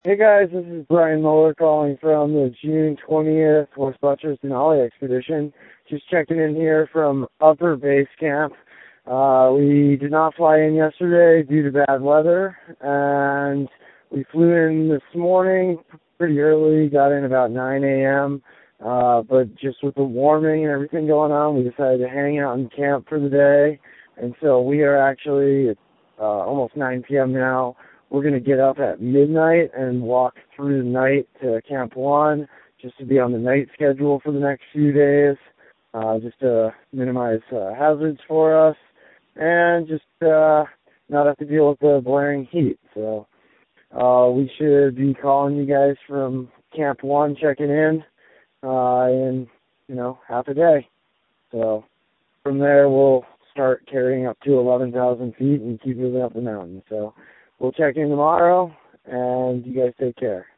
Hey guys, this is Brian Muller calling from the June 20th West Buttress Denali expedition. Just checking in here from Upper Base Camp. We did not fly in yesterday due to bad weather, and we flew in this morning pretty early, got in about 9 a.m., but just with the warming and everything going on, we decided to hang out in camp for the day, and so we are actually at almost 9 p.m. now. We're going to get up at midnight and walk through the night to Camp 1 just to be on the night schedule for the next few days, just to minimize hazards for us and just not have to deal with the blaring heat. So we should be calling you guys from Camp 1, checking in half a day. So from there, we'll start carrying up to 11,000 feet and keep moving up the mountain. So we'll check in tomorrow, and you guys take care.